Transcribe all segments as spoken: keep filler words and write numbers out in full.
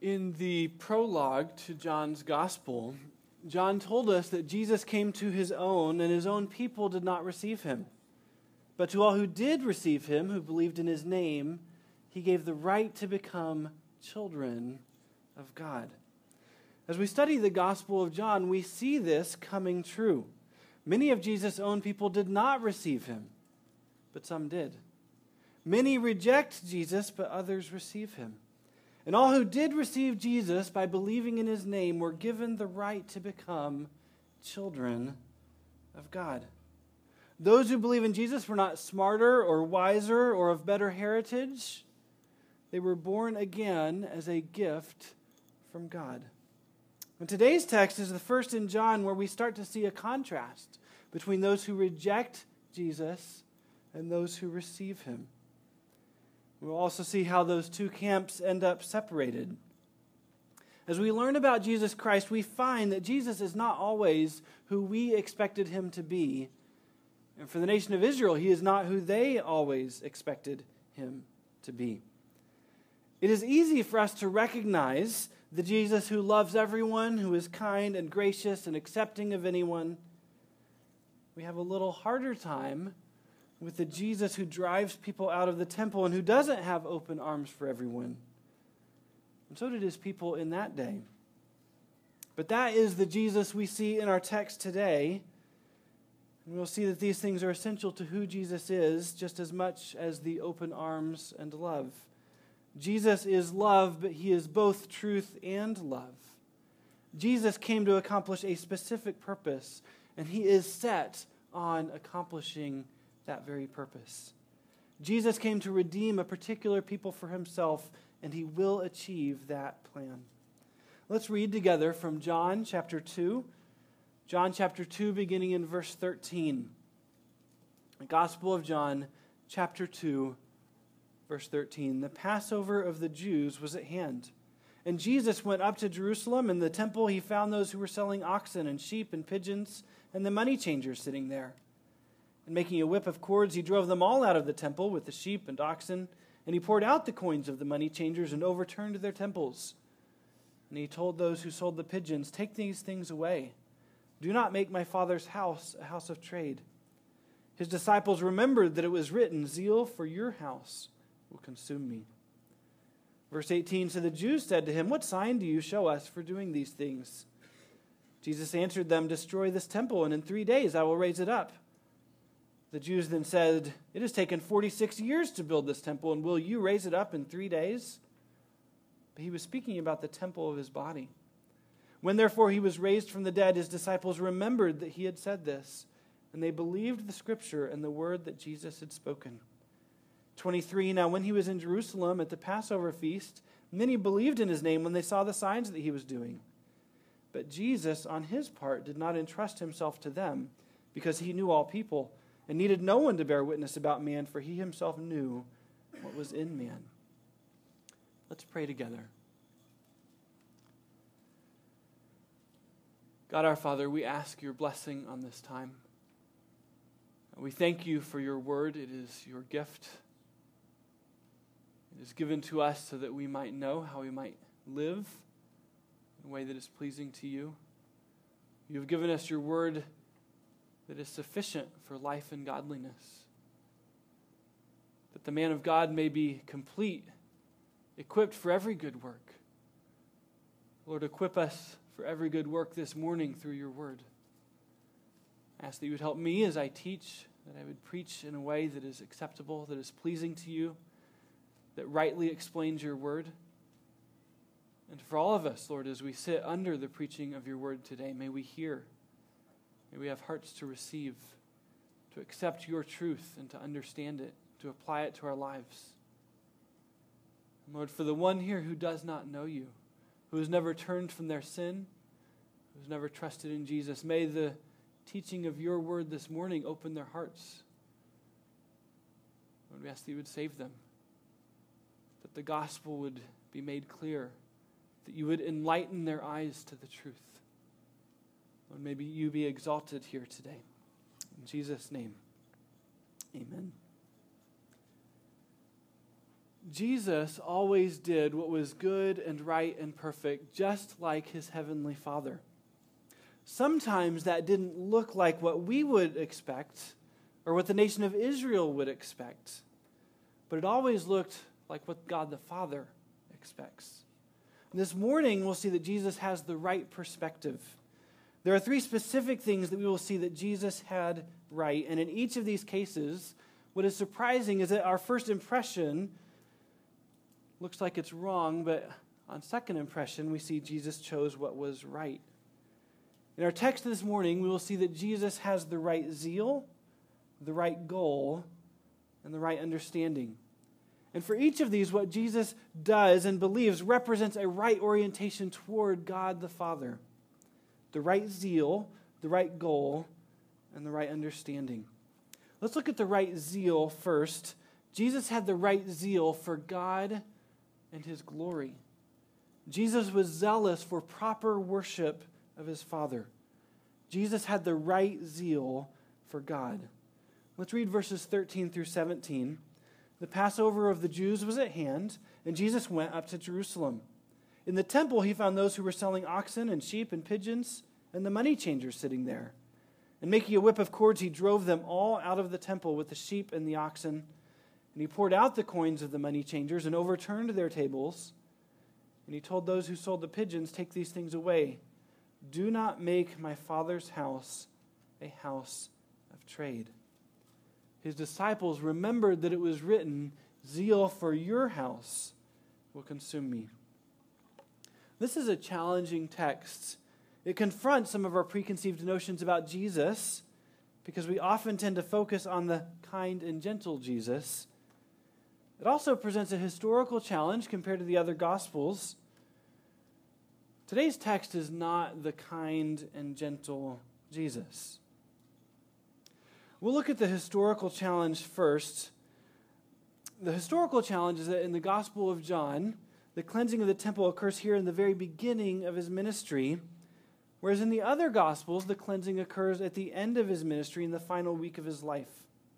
In the prologue to John's Gospel, John told us that Jesus came to his own, and his own people did not receive him. But to all who did receive him, who believed in his name, he gave the right to become children of God. As we study the Gospel of John, we see this coming true. Many of Jesus' own people did not receive him, but some did. Many reject Jesus, but others receive him. And all who did receive Jesus by believing in his name were given the right to become children of God. Those who believe in Jesus were not smarter or wiser or of better heritage. They were born again as a gift from God. And today's text is the first in John where we start to see a contrast between those who reject Jesus and those who receive him. We'll also see how those two camps end up separated. As we learn about Jesus Christ, we find that Jesus is not always who we expected him to be. And for the nation of Israel, he is not who they always expected him to be. It is easy for us to recognize the Jesus who loves everyone, who is kind and gracious and accepting of anyone. We have a little harder time with the Jesus who drives people out of the temple and who doesn't have open arms for everyone. And so did his people in that day. But that is the Jesus we see in our text today. And we'll see that these things are essential to who Jesus is, just as much as the open arms and love. Jesus is love, but he is both truth and love. Jesus came to accomplish a specific purpose, and he is set on accomplishing that very purpose. Jesus came to redeem a particular people for himself, and he will achieve that plan. Let's read together from John chapter two. John chapter two, beginning in verse thirteen. The Gospel of John chapter two, verse thirteen. The Passover of the Jews was at hand, and Jesus went up to Jerusalem. In the temple he found those who were selling oxen and sheep and pigeons, and the money changers sitting there. And making a whip of cords, he drove them all out of the temple with the sheep and oxen, and he poured out the coins of the money changers and overturned their temples. And he told those who sold the pigeons, "Take these things away. Do not make my Father's house a house of trade." His disciples remembered that it was written, "Zeal for your house will consume me." Verse eighteen, so the Jews said to him, "What sign do you show us for doing these things?" Jesus answered them, "Destroy this temple, and in three days I will raise it up." The Jews then said, "It has taken forty-six years to build this temple, and will you raise it up in three days?" But he was speaking about the temple of his body. When therefore he was raised from the dead, his disciples remembered that he had said this, and they believed the scripture and the word that Jesus had spoken. twenty-three, now when he was in Jerusalem at the Passover feast, many believed in his name when they saw the signs that he was doing. But Jesus, on his part, did not entrust himself to them, because he knew all people, and needed no one to bear witness about man, for he himself knew what was in man. Let's pray together. God our Father, we ask your blessing on this time. We thank you for your word. It is your gift. It is given to us so that we might know how we might live in a way that is pleasing to you. You have given us your word that is sufficient for life and godliness, that the man of God may be complete, equipped for every good work. Lord, equip us for every good work this morning through your word. I ask that you would help me as I teach, that I would preach in a way that is acceptable, that is pleasing to you, that rightly explains your word. And for all of us, Lord, as we sit under the preaching of your word today, may we hear. May we have hearts to receive, to accept your truth and to understand it, to apply it to our lives. And Lord, for the one here who does not know you, who has never turned from their sin, who has never trusted in Jesus, may the teaching of your word this morning open their hearts. Lord, we ask that you would save them, that the gospel would be made clear, that you would enlighten their eyes to the truth. Lord, maybe you be exalted here today. In Jesus' name, amen. Jesus always did what was good and right and perfect, just like his heavenly Father. Sometimes that didn't look like what we would expect or what the nation of Israel would expect, but it always looked like what God the Father expects. This morning, we'll see that Jesus has the right perspective. There are three specific things that we will see that Jesus had right, and in each of these cases, what is surprising is that our first impression looks like it's wrong, but on second impression, we see Jesus chose what was right. In our text this morning, we will see that Jesus has the right zeal, the right goal, and the right understanding. And for each of these, what Jesus does and believes represents a right orientation toward God the Father. The right zeal, the right goal, and the right understanding. Let's look at the right zeal first. Jesus had the right zeal for God and his glory. Jesus was zealous for proper worship of his Father. Jesus had the right zeal for God. Let's read verses thirteen through seventeen. The Passover of the Jews was at hand, and Jesus went up to Jerusalem. In the temple he found those who were selling oxen and sheep and pigeons, and the money changers sitting there. And making a whip of cords, he drove them all out of the temple with the sheep and the oxen. And he poured out the coins of the money changers and overturned their tables. And he told those who sold the pigeons, "Take these things away. Do not make my Father's house a house of trade." His disciples remembered that it was written, "Zeal for your house will consume me." This is a challenging text. It confronts some of our preconceived notions about Jesus, because we often tend to focus on the kind and gentle Jesus. It also presents a historical challenge compared to the other Gospels. Today's text is not the kind and gentle Jesus. We'll look at the historical challenge first. The historical challenge is that in the Gospel of John, the cleansing of the temple occurs here in the very beginning of his ministry, whereas in the other Gospels, the cleansing occurs at the end of his ministry in the final week of his life.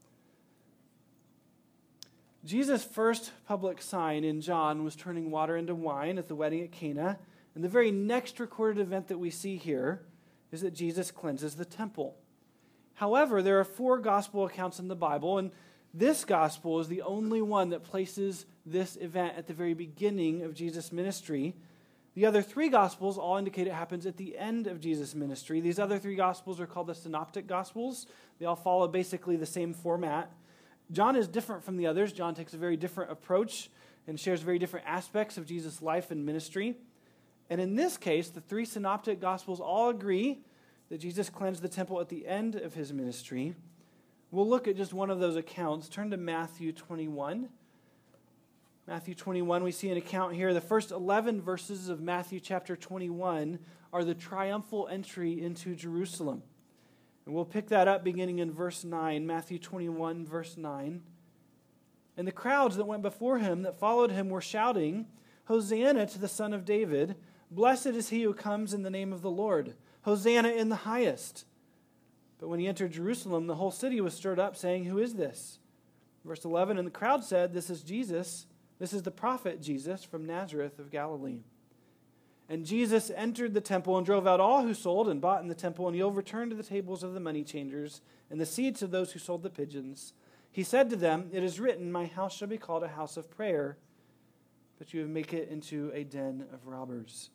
Jesus' first public sign in John was turning water into wine at the wedding at Cana, and the very next recorded event that we see here is that Jesus cleanses the temple. However, there are four gospel accounts in the Bible, and this gospel is the only one that places this event at the very beginning of Jesus' ministry. The other three gospels all indicate it happens at the end of Jesus' ministry. These other three gospels are called the synoptic gospels. They all follow basically the same format. John is different from the others. John takes a very different approach and shares very different aspects of Jesus' life and ministry. And in this case, the three synoptic gospels all agree that Jesus cleansed the temple at the end of his ministry. We'll look at just one of those accounts. Turn to Matthew twenty-one. Matthew twenty-one, we see an account here. The first eleven verses of Matthew chapter twenty-one are the triumphal entry into Jerusalem. And we'll pick that up beginning in verse nine, Matthew twenty-one, verse nine. And the crowds that went before him, that followed him, were shouting, "Hosanna to the Son of David! Blessed is he who comes in the name of the Lord! Hosanna in the highest!" But when he entered Jerusalem, the whole city was stirred up, saying, "Who is this?" Verse eleven, and the crowd said, "This is Jesus. This is the prophet Jesus from Nazareth of Galilee." And Jesus entered the temple and drove out all who sold and bought in the temple, and he overturned the tables of the money changers and the seats of those who sold the pigeons. He said to them, "It is written, my house shall be called a house of prayer, but you have made it into a den of robbers."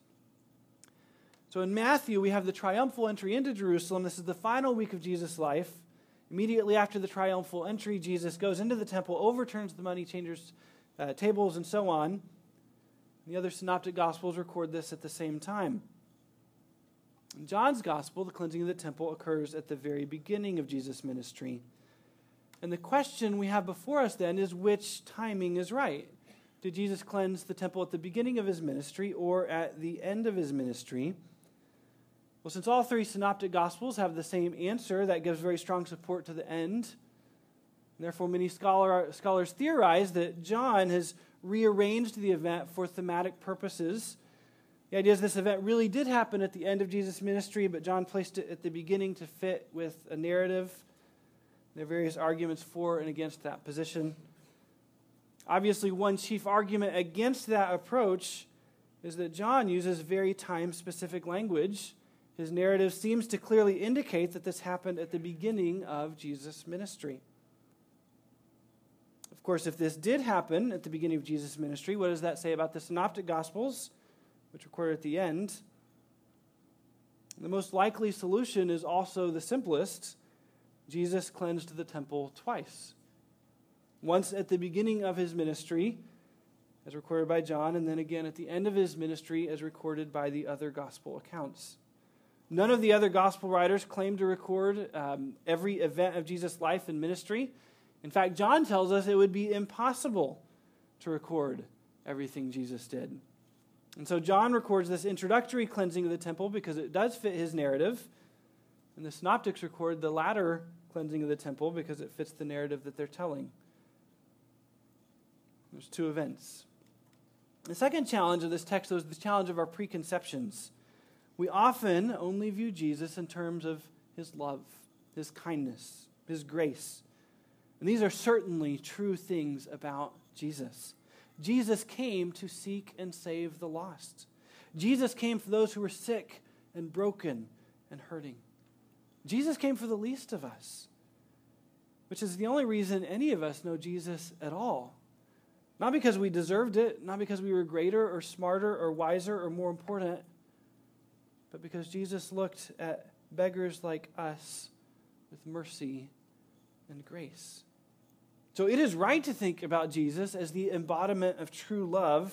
So in Matthew, we have the triumphal entry into Jerusalem. This is the final week of Jesus' life. Immediately after the triumphal entry, Jesus goes into the temple, overturns the money changers' uh, tables, and so on. The other synoptic gospels record this at the same time. In John's gospel, the cleansing of the temple occurs at the very beginning of Jesus' ministry. And the question we have before us then is, which timing is right? Did Jesus cleanse the temple at the beginning of his ministry or at the end of his ministry? Well, since all three synoptic gospels have the same answer, that gives very strong support to the end. And therefore, many scholar, scholars theorize that John has rearranged the event for thematic purposes. The idea is this event really did happen at the end of Jesus' ministry, but John placed it at the beginning to fit with a narrative. There are various arguments for and against that position. Obviously, one chief argument against that approach is that John uses very time-specific language. His narrative seems to clearly indicate that this happened at the beginning of Jesus' ministry. Of course, if this did happen at the beginning of Jesus' ministry, what does that say about the Synoptic Gospels, which recorded at the end? The most likely solution is also the simplest. Jesus cleansed the temple twice. Once at the beginning of his ministry, as recorded by John, and then again at the end of his ministry, as recorded by the other gospel accounts. None of the other gospel writers claim to record um, every event of Jesus' life and ministry. In fact, John tells us it would be impossible to record everything Jesus did. And so John records this introductory cleansing of the temple because it does fit his narrative. And the synoptics record the latter cleansing of the temple because it fits the narrative that they're telling. There's two events. The second challenge of this text is the challenge of our preconceptions. We often only view Jesus in terms of his love, his kindness, his grace. And these are certainly true things about Jesus. Jesus came to seek and save the lost. Jesus came for those who were sick and broken and hurting. Jesus came for the least of us, which is the only reason any of us know Jesus at all. Not because we deserved it, not because we were greater or smarter or wiser or more important, but because Jesus looked at beggars like us with mercy and grace. So it is right to think about Jesus as the embodiment of true love.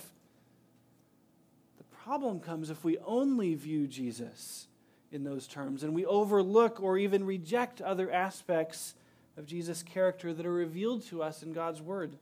The problem comes if we only view Jesus in those terms and we overlook or even reject other aspects of Jesus' character that are revealed to us in God's Word.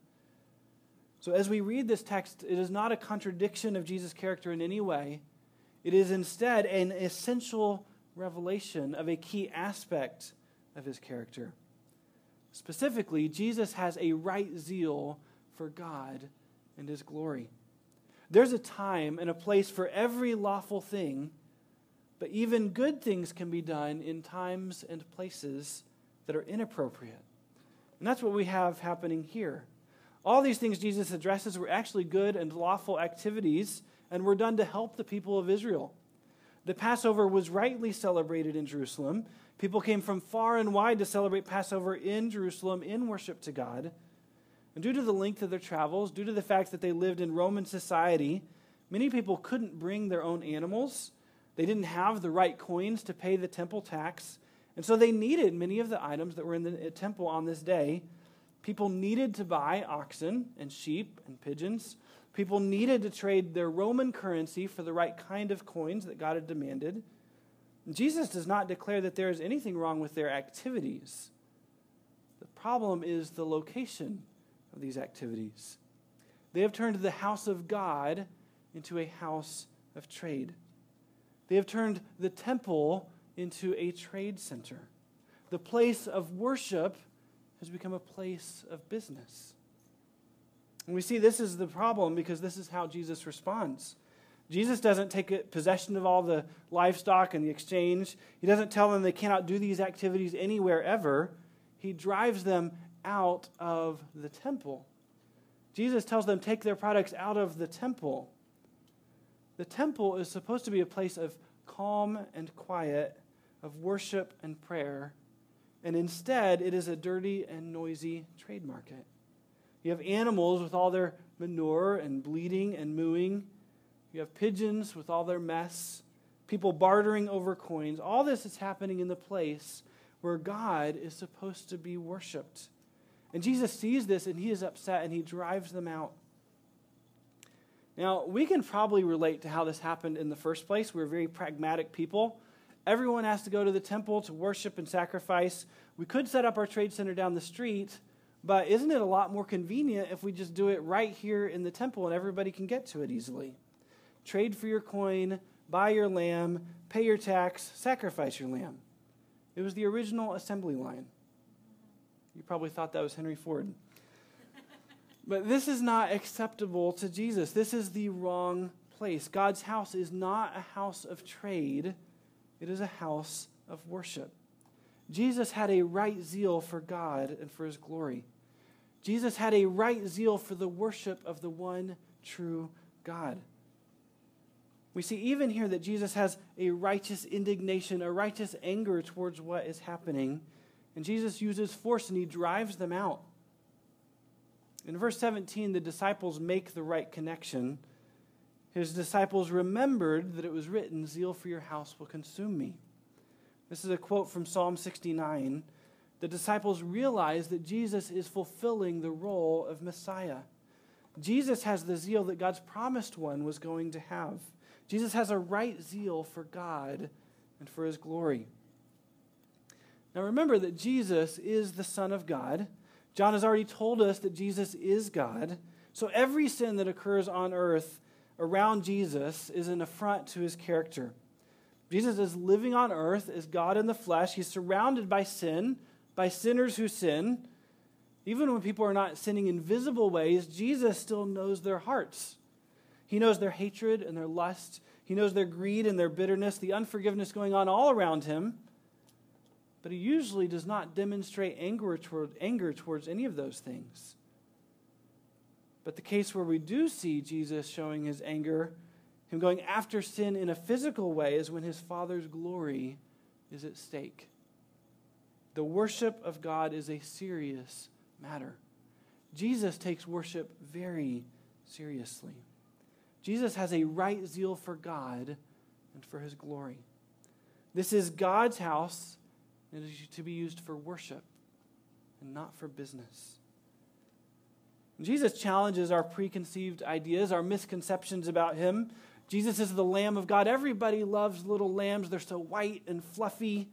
So as we read this text, it is not a contradiction of Jesus' character in any way. It is instead an essential revelation of a key aspect of his character. Specifically, Jesus has a right zeal for God and his glory. There's a time and a place for every lawful thing, but even good things can be done in times and places that are inappropriate. And that's what we have happening here. All these things Jesus addresses were actually good and lawful activities and were done to help the people of Israel. The Passover was rightly celebrated in Jerusalem. People came from far and wide to celebrate Passover in Jerusalem in worship to God. And due to the length of their travels, due to the fact that they lived in Roman society, many people couldn't bring their own animals. They didn't have the right coins to pay the temple tax. And so they needed many of the items that were in the temple on this day. People needed to buy oxen and sheep and pigeons. People needed to trade their Roman currency for the right kind of coins that God had demanded. Jesus does not declare that there is anything wrong with their activities. The problem is the location of these activities. They have turned the house of God into a house of trade. They have turned the temple into a trade center. The place of worship has become a place of business. And we see this is the problem because this is how Jesus responds. Jesus doesn't take possession of all the livestock and the exchange. He doesn't tell them they cannot do these activities anywhere ever. He drives them out of the temple. Jesus tells them take their products out of the temple. The temple is supposed to be a place of calm and quiet, of worship and prayer, and instead it is a dirty and noisy trade market. You have animals with all their manure and bleating and mooing. You have pigeons with all their mess, people bartering over coins. All this is happening in the place where God is supposed to be worshipped. And Jesus sees this and he is upset and he drives them out. Now, we can probably relate to how this happened in the first place. We're very pragmatic people. Everyone has to go to the temple to worship and sacrifice. We could set up our trade center down the street, but isn't it a lot more convenient if we just do it right here in the temple and everybody can get to it easily? Trade for your coin, buy your lamb, pay your tax, sacrifice your lamb. It was the original assembly line. You probably thought that was Henry Ford. But this is not acceptable to Jesus. This is the wrong place. God's house is not a house of trade. It is a house of worship. Jesus had a right zeal for God and for his glory. Jesus had a right zeal for the worship of the one true God. We see even here that Jesus has a righteous indignation, a righteous anger towards what is happening. And Jesus uses force and he drives them out. In verse seventeen, the disciples make the right connection. His disciples remembered that it was written, "Zeal for your house will consume me." This is a quote from Psalm sixty-nine. The disciples realize that Jesus is fulfilling the role of Messiah. Jesus has the zeal that God's promised one was going to have. Jesus has a right zeal for God and for his glory. Now remember that Jesus is the Son of God. John has already told us that Jesus is God. So every sin that occurs on earth around Jesus is an affront to his character. Jesus is living on earth as God in the flesh. He's surrounded by sin, by sinners who sin. Even when people are not sinning in visible ways, Jesus still knows their hearts. He knows their hatred and their lust. He knows their greed and their bitterness, the unforgiveness going on all around him. But he usually does not demonstrate anger toward anger towards any of those things. But the case where we do see Jesus showing his anger, him going after sin in a physical way, is when his Father's glory is at stake. The worship of God is a serious matter. Jesus takes worship very seriously. Jesus has a right zeal for God and for his glory. This is God's house. It is to be used for worship and not for business. Jesus challenges our preconceived ideas, our misconceptions about him. Jesus is the Lamb of God. Everybody loves little lambs. They're so white and fluffy.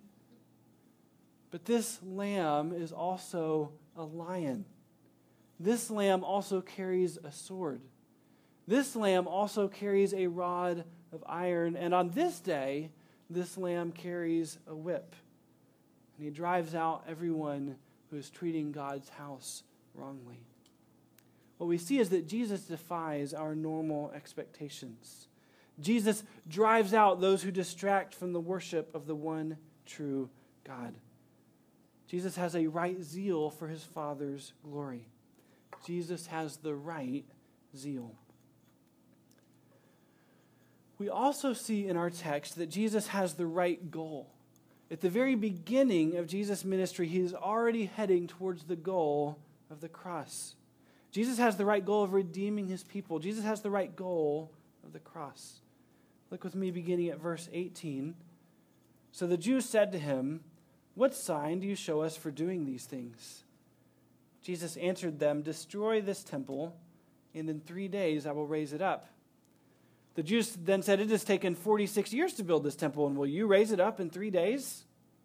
But this lamb is also a lion. This lamb also carries a sword. This lamb also carries a rod of iron. And on this day, this lamb carries a whip. And he drives out everyone who is treating God's house wrongly. What we see is that Jesus defies our normal expectations. Jesus drives out those who distract from the worship of the one true God. Jesus has a right zeal for his Father's glory. Jesus has the right zeal. We also see in our text that Jesus has the right goal. At the very beginning of Jesus' ministry, he is already heading towards the goal of the cross. Jesus has the right goal of redeeming his people. Jesus has the right goal of the cross. Look with me beginning at verse eighteen. So the Jews said to him, "What sign do you show us for doing these things?" Jesus answered them, "Destroy this temple, and in three days I will raise it up." The Jews then said, "It has taken forty-six years to build this temple, and will you raise it up in three days?"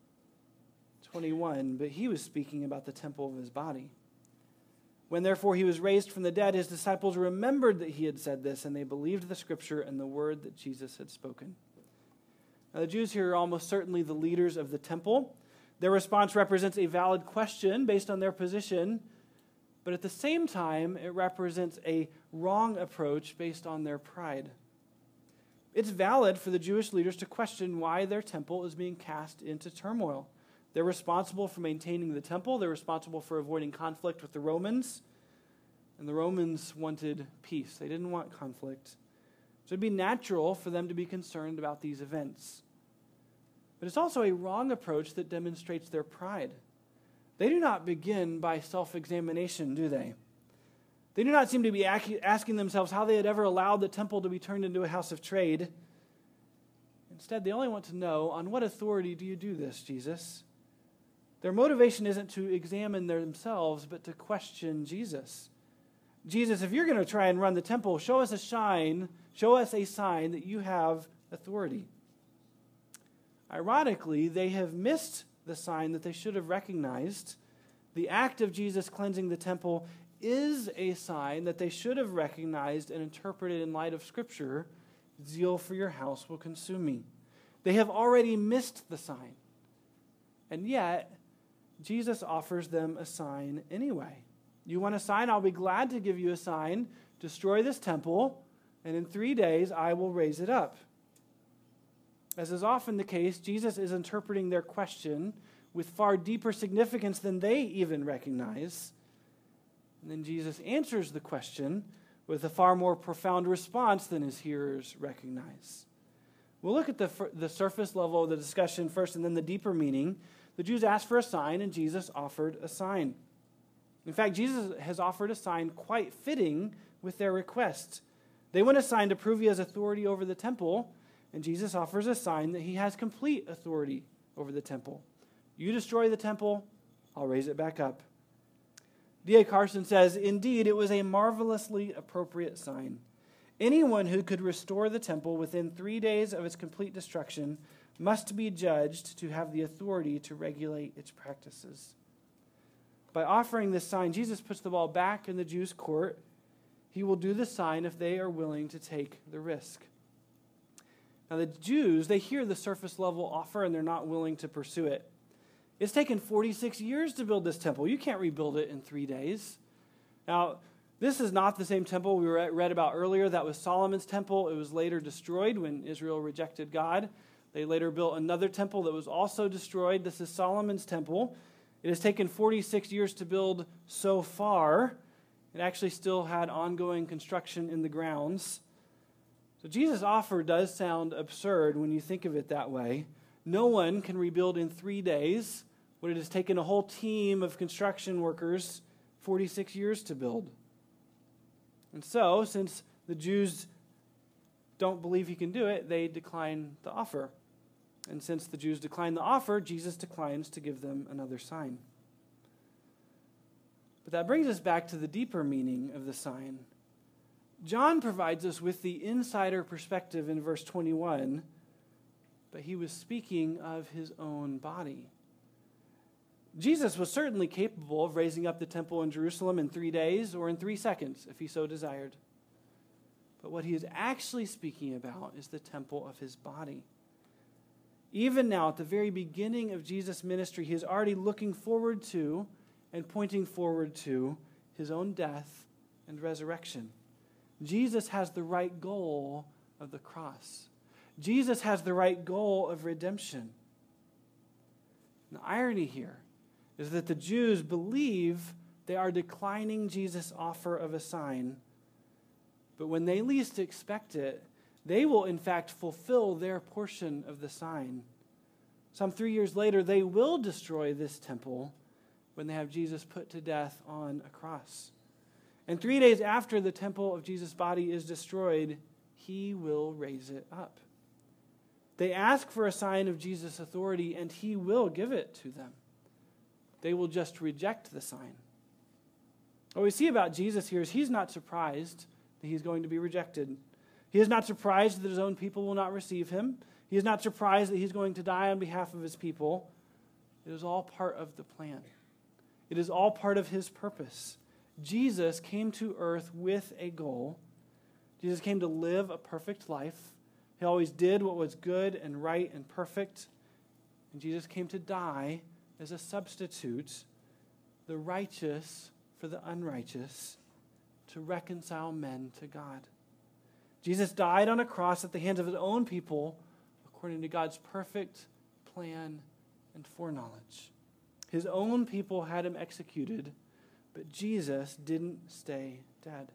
twenty-one, but he was speaking about the temple of his body. When therefore he was raised from the dead, his disciples remembered that he had said this, and they believed the scripture and the word that Jesus had spoken. Now the Jews here are almost certainly the leaders of the temple. Their response represents a valid question based on their position, but at the same time, it represents a wrong approach based on their pride. It's valid for the Jewish leaders to question why their temple is being cast into turmoil. They're responsible for maintaining the temple. They're responsible for avoiding conflict with the Romans. And the Romans wanted peace. They didn't want conflict. So it'd be natural for them to be concerned about these events. But it's also a wrong approach that demonstrates their pride. They do not begin by self-examination, do they? They do not seem to be asking themselves how they had ever allowed the temple to be turned into a house of trade. Instead, they only want to know, on what authority do you do this, Jesus? Their motivation isn't to examine themselves, but to question Jesus. Jesus, if you're going to try and run the temple, show us a sign, show us a sign that you have authority. Ironically, they have missed the sign that they should have recognized. The act of Jesus cleansing the temple is a sign that they should have recognized and interpreted in light of Scripture. Zeal for your house will consume me. They have already missed the sign. And yet, Jesus offers them a sign anyway. You want a sign? I'll be glad to give you a sign. Destroy this temple, and in three days I will raise it up. As is often the case, Jesus is interpreting their question with far deeper significance than they even recognize. And then Jesus answers the question with a far more profound response than his hearers recognize. We'll look at the, the surface level of the discussion first and then the deeper meaning. The Jews asked for a sign, and Jesus offered a sign. In fact, Jesus has offered a sign quite fitting with their request. They want a sign to prove he has authority over the temple, and Jesus offers a sign that he has complete authority over the temple. You destroy the temple, I'll raise it back up. D A Carson says, indeed, it was a marvelously appropriate sign. Anyone who could restore the temple within three days of its complete destruction must be judged to have the authority to regulate its practices. By offering this sign, Jesus puts the ball back in the Jews' court. He will do the sign if they are willing to take the risk. Now the Jews, they hear the surface level offer and they're not willing to pursue it. It's taken forty-six years to build this temple. You can't rebuild it in three days. Now, this is not the same temple we read about earlier. That was Solomon's temple. It was later destroyed when Israel rejected God. They later built another temple that was also destroyed. This is Solomon's temple. It has taken forty-six years to build so far. It actually still had ongoing construction in the grounds. So Jesus' offer does sound absurd when you think of it that way. No one can rebuild in three days what it has taken a whole team of construction workers forty-six years to build. And so, since the Jews don't believe he can do it, they decline the offer. And since the Jews decline the offer, Jesus declines to give them another sign. But that brings us back to the deeper meaning of the sign. John provides us with the insider perspective in verse twenty-one, but he was speaking of his own body. Jesus was certainly capable of raising up the temple in Jerusalem in three days or in three seconds, if he so desired. But what he is actually speaking about is the temple of his body. Even now, at the very beginning of Jesus' ministry, he is already looking forward to and pointing forward to his own death and resurrection. Jesus has the right goal of the cross. Jesus has the right goal of redemption. The irony here is that the Jews believe they are declining Jesus' offer of a sign, but when they least expect it, they will in fact fulfill their portion of the sign. Some three years later, they will destroy this temple when they have Jesus put to death on a cross. And three days after the temple of Jesus' body is destroyed, he will raise it up. They ask for a sign of Jesus' authority, and he will give it to them. They will just reject the sign. What we see about Jesus here is he's not surprised that he's going to be rejected. He is not surprised that his own people will not receive him. He is not surprised that he's going to die on behalf of his people. It is all part of the plan. It is all part of his purpose. Jesus came to earth with a goal. Jesus came to live a perfect life. He always did what was good and right and perfect. And Jesus came to die as a substitute, the righteous for the unrighteous, to reconcile men to God. Jesus died on a cross at the hands of his own people according to God's perfect plan and foreknowledge. His own people had him executed, but Jesus didn't stay dead.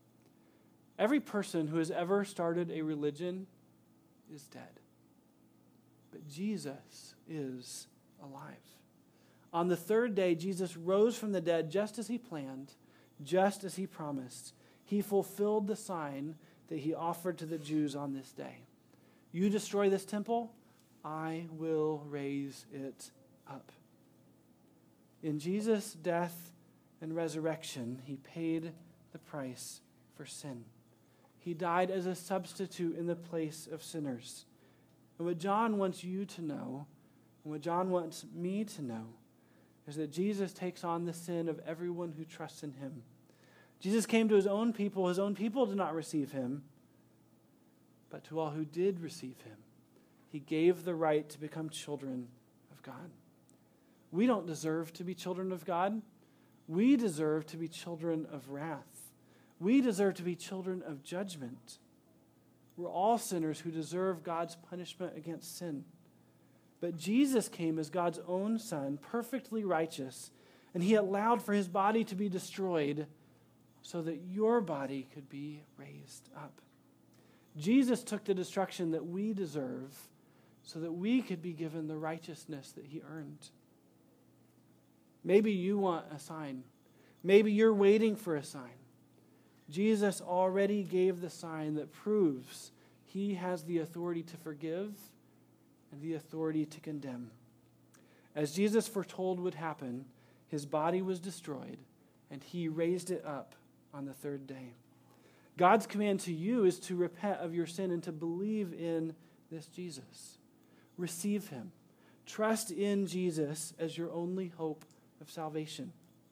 Every person who has ever started a religion is dead. But Jesus is alive. On the third day, Jesus rose from the dead just as he planned, just as he promised. He fulfilled the sign that he offered to the Jews on this day. You destroy this temple, I will raise it up. In Jesus' death and resurrection, he paid the price for sin. He died as a substitute in the place of sinners. And what John wants you to know, and what John wants me to know, is that Jesus takes on the sin of everyone who trusts in him. Jesus came to his own people. His own people did not receive him. But to all who did receive him, he gave the right to become children of God. We don't deserve to be children of God. We deserve to be children of wrath. We deserve to be children of judgment. We're all sinners who deserve God's punishment against sin. But Jesus came as God's own Son, perfectly righteous, and he allowed for his body to be destroyed so that your body could be raised up. Jesus took the destruction that we deserve so that we could be given the righteousness that he earned. Maybe you want a sign. Maybe you're waiting for a sign. Jesus already gave the sign that proves he has the authority to forgive and the authority to condemn. As Jesus foretold would happen, his body was destroyed, and he raised it up on the third day. God's command to you is to repent of your sin and to believe in this Jesus. Receive him. Trust in Jesus as your only hope of salvation.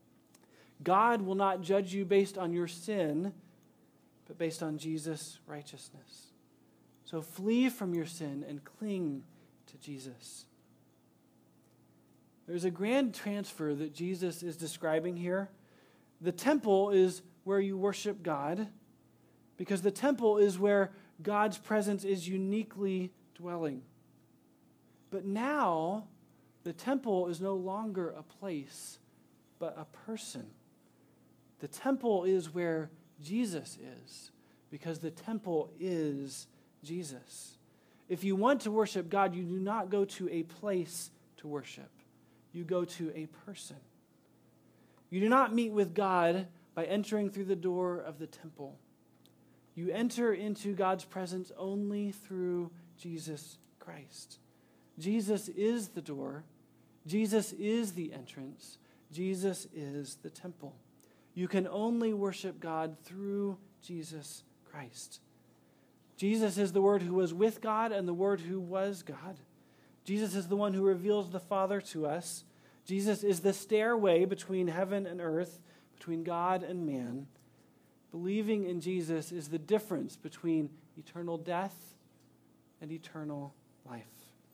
God will not judge you based on your sin, but based on Jesus' righteousness. So flee from your sin and cling to Jesus. There's a grand transfer that Jesus is describing here. The temple is where you worship God, because the temple is where God's presence is uniquely dwelling. But now, the temple is no longer a place, but a person. The temple is where Jesus is, because the temple is Jesus. If you want to worship God, you do not go to a place to worship. You go to a person. You do not meet with God by entering through the door of the temple. You enter into God's presence only through Jesus Christ. Jesus is the door. Jesus is the entrance. Jesus is the temple. You can only worship God through Jesus Christ. Jesus is the Word who was with God and the Word who was God. Jesus is the one who reveals the Father to us. Jesus is the stairway between heaven and earth, between God and man. Believing in Jesus is the difference between eternal death and eternal life.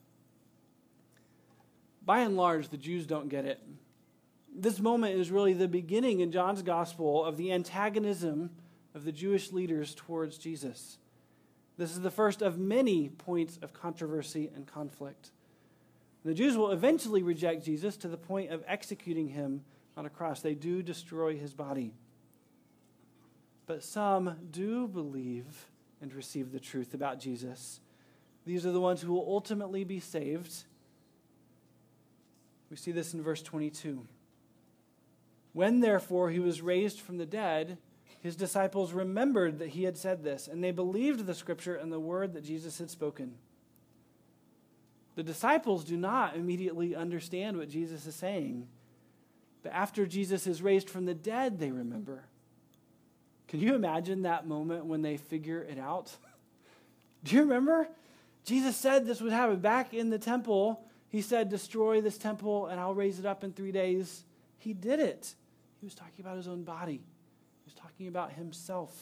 By and large, the Jews don't get it. This moment is really the beginning in John's gospel of the antagonism of the Jewish leaders towards Jesus. This is the first of many points of controversy and conflict. The Jews will eventually reject Jesus to the point of executing him on a cross. They do destroy his body. But some do believe and receive the truth about Jesus. These are the ones who will ultimately be saved. We see this in verse twenty-two. When, therefore, he was raised from the dead, his disciples remembered that he had said this, and they believed the scripture and the word that Jesus had spoken. The disciples do not immediately understand what Jesus is saying, but after Jesus is raised from the dead, they remember. Can you imagine that moment when they figure it out? Do you remember? Jesus said this would happen back in the temple. He said, destroy this temple and I'll raise it up in three days. He did it. He was talking about his own body. He was talking about himself.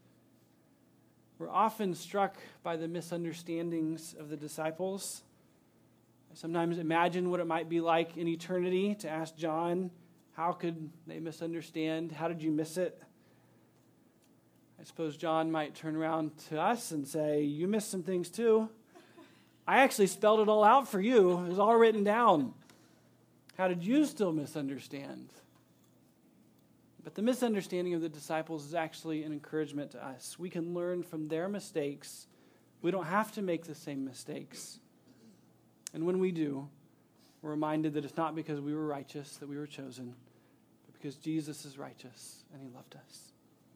We're often struck by the misunderstandings of the disciples. I sometimes imagine what it might be like in eternity to ask John, how could they misunderstand? How did you miss it? I suppose John might turn around to us and say, you missed some things too. I actually spelled it all out for you. It was all written down. How did you still misunderstand? But the misunderstanding of the disciples is actually an encouragement to us. We can learn from their mistakes. We don't have to make the same mistakes. And when we do, we're reminded that it's not because we were righteous that we were chosen, but because Jesus is righteous and he loved us.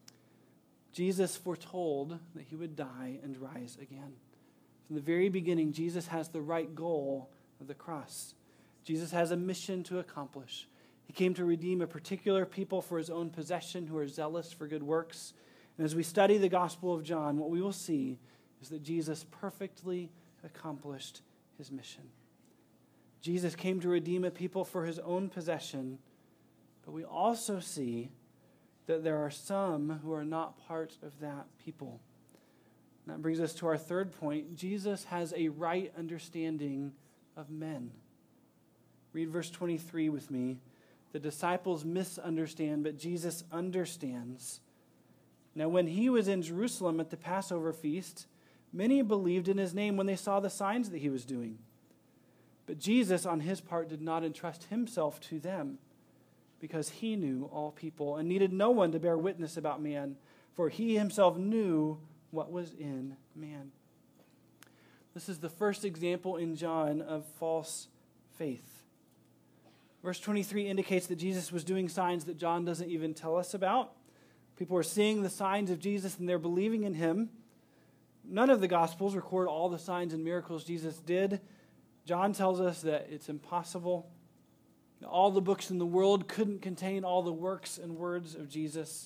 Jesus foretold that he would die and rise again. From the very beginning, Jesus has the right goal of the cross. Jesus has a mission to accomplish. He came to redeem a particular people for his own possession who are zealous for good works. And as we study the Gospel of John, what we will see is that Jesus perfectly accomplished his mission. Jesus came to redeem a people for his own possession, but we also see that there are some who are not part of that people. And that brings us to our third point. Jesus has a right understanding of men. Read verse twenty-three with me. The disciples misunderstand, but Jesus understands. Now, when he was in Jerusalem at the Passover feast, many believed in his name when they saw the signs that he was doing. But Jesus, on his part, did not entrust himself to them. because he knew all people and needed no one to bear witness about man, for he himself knew what was in man. This is the first example in John of false faith. Verse twenty-three indicates that Jesus was doing signs that John doesn't even tell us about. People are seeing the signs of Jesus and they're believing in him. None of the Gospels record all the signs and miracles Jesus did. John tells us that it's impossible. All the books in the world couldn't contain all the works and words of Jesus.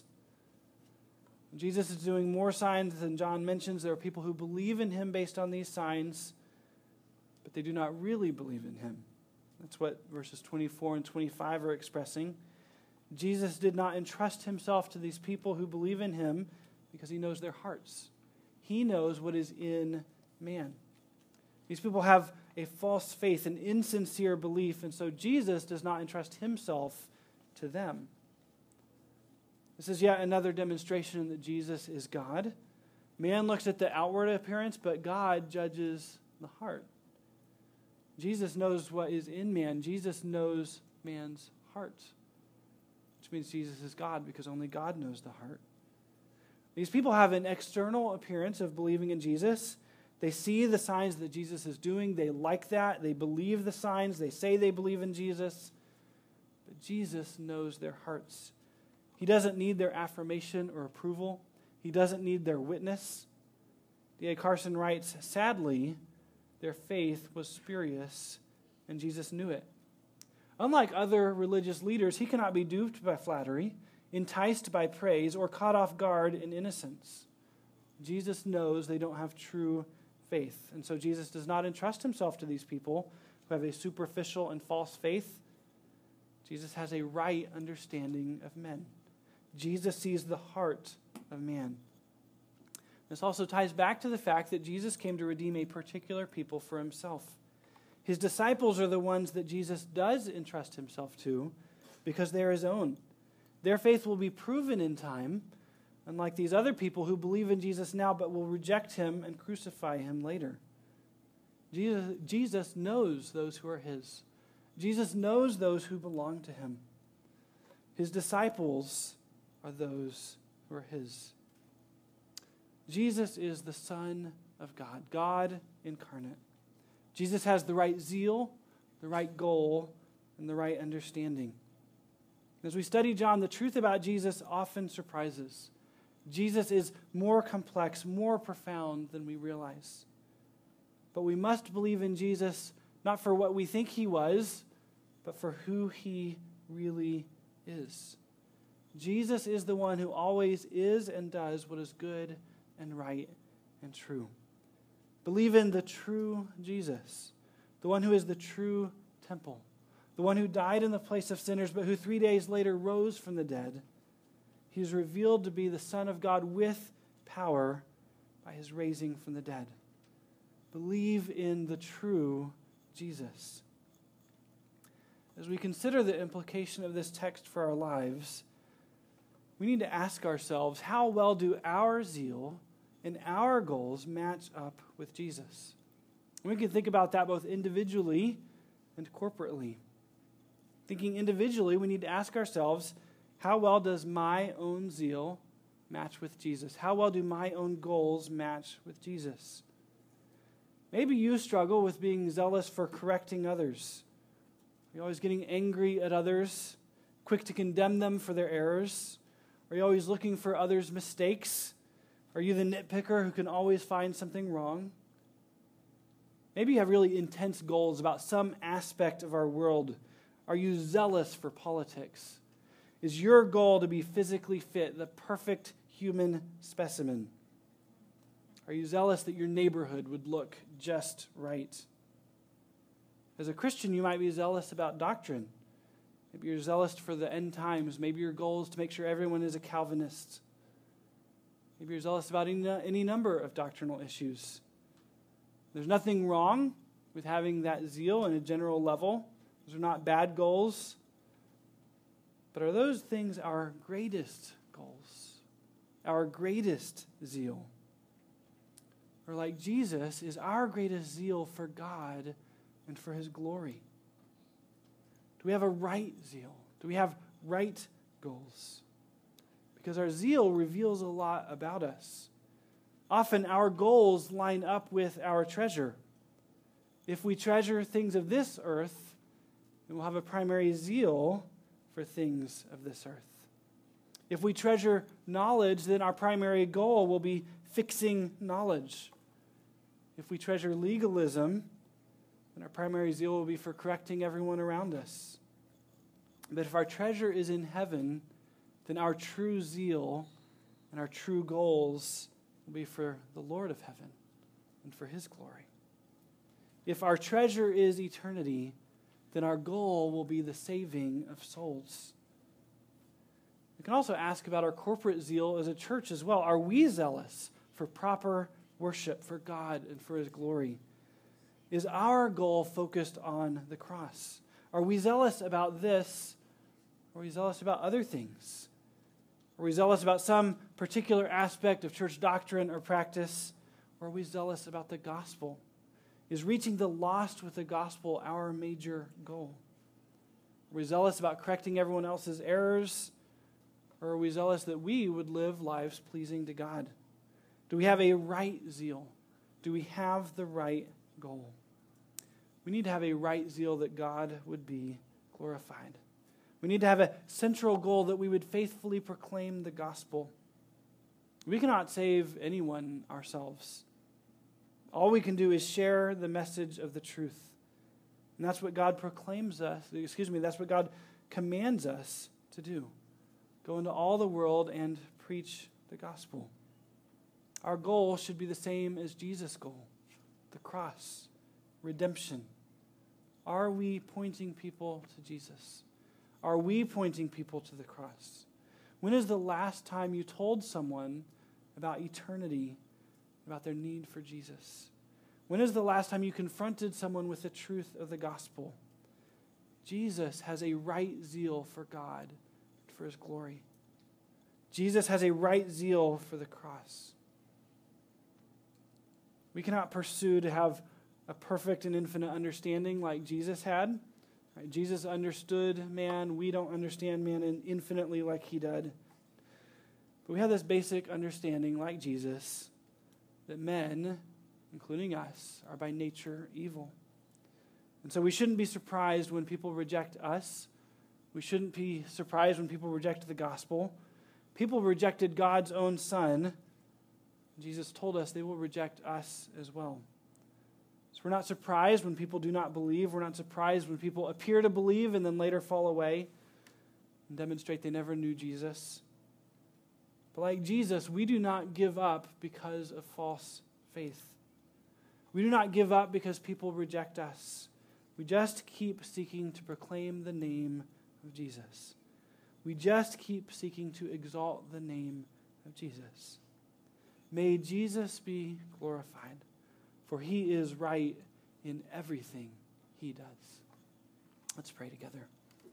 Jesus is doing more signs than John mentions. There are people who believe in him based on these signs, but they do not really believe in him. That's what verses twenty-four and twenty-five are expressing. Jesus did not entrust himself to these people who believe in him because he knows their hearts. He knows what is in man. These people have a false faith, an insincere belief, and so Jesus does not entrust himself to them. This is yet another demonstration that Jesus is God. Man looks at the outward appearance, but God judges the heart. Jesus knows what is in man. Jesus knows man's heart, which means Jesus is God because only God knows the heart. These people have an external appearance of believing in Jesus. They see the signs that Jesus is doing. They like that. They believe the signs. They say they believe in Jesus. But Jesus knows their hearts. He doesn't need their affirmation or approval. He doesn't need their witness. D A Carson writes, sadly, their faith was spurious, and Jesus knew it. Unlike other religious leaders, he cannot be duped by flattery, enticed by praise, or caught off guard in innocence. Jesus knows they don't have true faith, and so Jesus does not entrust himself to these people who have a superficial and false faith. Jesus has a right understanding of men. Jesus sees the heart of man. This also ties back to the fact that Jesus came to redeem a particular people for himself. His disciples are the ones that Jesus does entrust himself to because they are his own. Their faith will be proven in time, unlike these other people who believe in Jesus now but will reject him and crucify him later. Jesus, Jesus knows those who are his. Jesus knows those who belong to him. His disciples are those who are his. Jesus is the Son of God, God incarnate. Jesus has the right zeal, the right goal, and the right understanding. As we study John, the truth about Jesus often surprises. Jesus is more complex, more profound than we realize. But we must believe in Jesus not for what we think he was, but for who he really is. Jesus is the one who always is and does what is good and right and true. Believe in the true Jesus, the one who is the true temple, the one who died in the place of sinners, but who three days later rose from the dead. He is revealed to be the Son of God with power by his raising from the dead. Believe in the true Jesus. As we consider the implication of this text for our lives, we need to ask ourselves, how well do our zeal and our goals match up with Jesus? And we can think about that both individually and corporately. Thinking individually, we need to ask ourselves, how well does my own zeal match with Jesus? How well do my own goals match with Jesus? Maybe you struggle with being zealous for correcting others. You're always getting angry at others, quick to condemn them for their errors. Are you always looking for others' mistakes? Are you the nitpicker who can always find something wrong? Maybe you have really intense goals about some aspect of our world. Are you zealous for politics? Is your goal to be physically fit, the perfect human specimen? Are you zealous that your neighborhood would look just right? As a Christian, you might be zealous about doctrine. Maybe you're zealous for the end times. Maybe your goal is to make sure everyone is a Calvinist. Maybe you're zealous about any, any number of doctrinal issues. There's nothing wrong with having that zeal on a general level. Those are not bad goals. But are those things our greatest goals? Our greatest zeal? Or like Jesus, is our greatest zeal for God and for his glory? Do we have a right zeal? Do we have right goals. Because our zeal reveals a lot about us. Often our goals line up with our treasure. If we treasure things of this earth, then we'll have a primary zeal for things of this earth. If we treasure knowledge, then our primary goal will be fixing knowledge. If we treasure legalism, then our primary zeal will be for correcting everyone around us. But if our treasure is in heaven, then our true zeal and our true goals will be for the Lord of heaven and for his glory. If our treasure is eternity, then our goal will be the saving of souls. We can also ask about our corporate zeal as a church as well. Are we zealous for proper worship for God and for his glory? Is our goal focused on the cross? Are we zealous about this, or are we zealous about other things? Are we zealous about some particular aspect of church doctrine or practice? Or are we zealous about the gospel? Is reaching the lost with the gospel our major goal? Are we zealous about correcting everyone else's errors? Or are we zealous that we would live lives pleasing to God? Do we have a right zeal? Do we have the right goal? We need to have a right zeal that God would be glorified. We need to have a central goal that we would faithfully proclaim the gospel. We cannot save anyone ourselves. All we can do is share the message of the truth. And that's what God proclaims us, excuse me, that's what God commands us to do. Go into all the world and preach the gospel. Our goal should be the same as Jesus' goal, the cross, redemption. Are we pointing people to Jesus? Are we pointing people to the cross? When is the last time you told someone about eternity, about their need for Jesus? When is the last time you confronted someone with the truth of the gospel? Jesus has a right zeal for God, for his glory. Jesus has a right zeal for the cross. We cannot pursue to have a perfect and infinite understanding like Jesus had. Right? Jesus understood man. We don't understand man infinitely like he did. But we have this basic understanding, like Jesus, that men, including us, are by nature evil. And so we shouldn't be surprised when people reject us. We shouldn't be surprised when people reject the gospel. People rejected God's own Son. Jesus told us they will reject us as well. So we're not surprised when people do not believe. We're not surprised when people appear to believe and then later fall away and demonstrate they never knew Jesus. But like Jesus, we do not give up because of false faith. We do not give up because people reject us. We just keep seeking to proclaim the name of Jesus. We just keep seeking to exalt the name of Jesus. May Jesus be glorified, for he is right in everything he does. Let's pray together.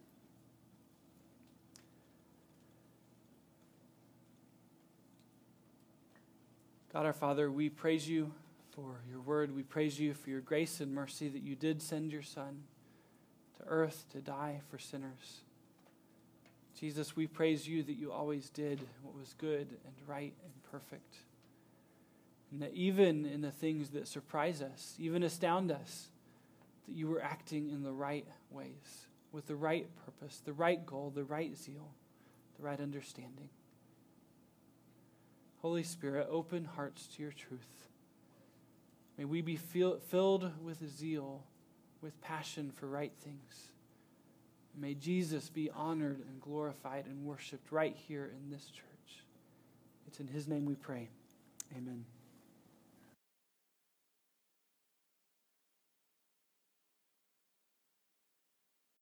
God our Father, we praise you for your word. We praise you for your grace and mercy that you did send your Son to earth to die for sinners. Jesus, we praise you that you always did what was good and right and perfect. And that even in the things that surprise us, even astound us, that you were acting in the right ways, with the right purpose, the right goal, the right zeal, the right understanding. Holy Spirit, open hearts to your truth. May we be feel, filled with zeal, with passion for right things. May Jesus be honored and glorified and worshiped right here in this church. It's in his name we pray. Amen.